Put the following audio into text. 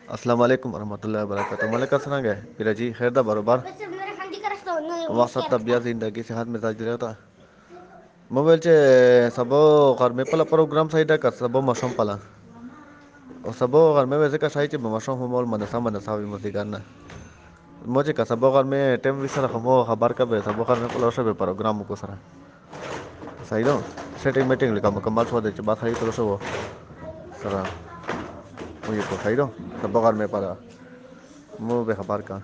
अस्सलाम वालेकुम रहमतुल्लाहि व बरकातहू। मलिक असरंग है पीरा जी खैर दा बरोबर वसत तबियत जिंदगी सेहत मिजाज रहता मोबाइल चे सबो घर में पला प्रोग्राम सही कर सबो मशम पला और सबो घर में वैसे का सही चे मशम मोल मनसा भी मसी करना मुझे का सबो घर में टेम विसर खमो खबर का बे सबो घर में पला सब प्रोग्राम को सरा सही दो सेटिंग मीटिंग लिखा मुकम्मल सो दे बात सही तो सब सरा मुझे को सही दो सबो घर में पला मु बे खबर का